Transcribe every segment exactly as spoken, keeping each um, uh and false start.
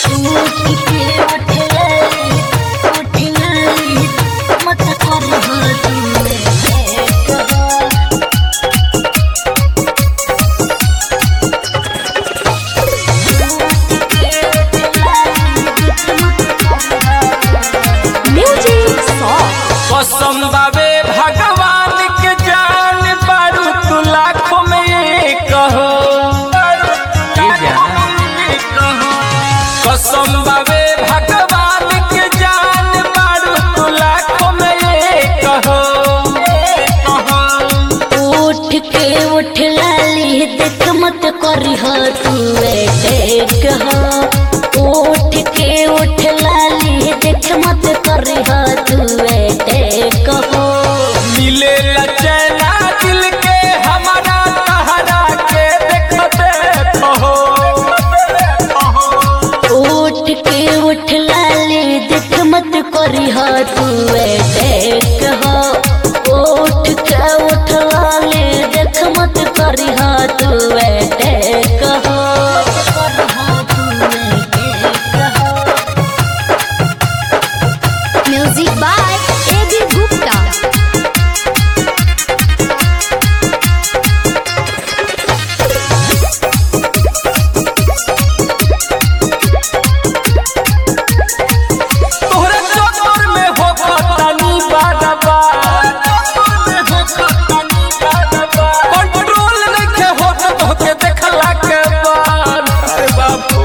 कसम बाबे भगवान के जान बारू तू लाखों में एक हो। कसम बाबे भगवान के जान बारू तू लाखों में एक हो। उठ के उठ लाली देख मत करी हो तू एक हो। उठ के उठ लाली देख मत करी हो तू एक हो। मिले लचैना दिल के हमारा तहरा के देखते हो। उठ के उठ लाली देख मत करी हो तू एक हो। उठ के उठ लाली देख मत करी हो तू एक हो। Music by A B Gupta. तोहरे चक्कर में हो खतनी बारबा कंट्रोल नहीं हो तो तोके देखला के बाद। अरे बाबू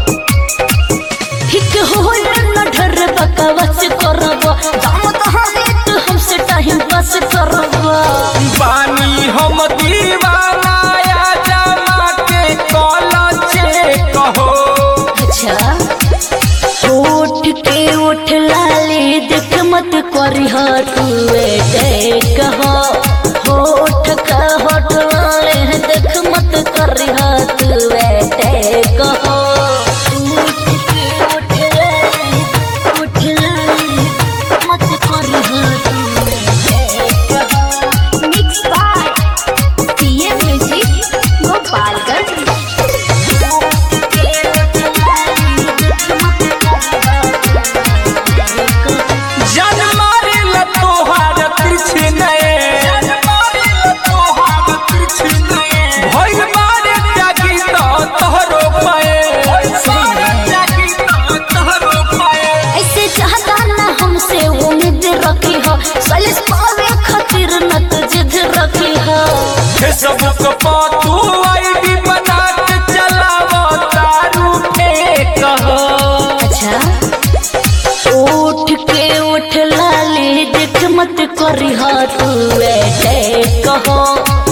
ठीक हो न ढर बकवास करब दाम कहानी तू हमसे टाइम पास करब। पानी हम दीवाना या जमा के कॉलेज कहो। अच्छा उठ के उठ लाली देख मत करी हो तू एक हो। होठ का होठ लाली देख मत करी हो तू एक हो। उठ के उठ लाली उठ लाली मत करी हो तू एक हो। Mix by PM music Gopalganj. जन मारे ल तोहार तिरछी नए भइल मारे त्यागी तो तोहरो पाए। ऐसे चाहता ना हमसे उम्मीद रखी हो। सलिस पावे खातिर न तो जिद रखी हो। फेसबुक पर तू आईडी बना के चलावो तारू फेक हो। अच्छा उठ के उठ लाली देख मत करी हो तू एक हो।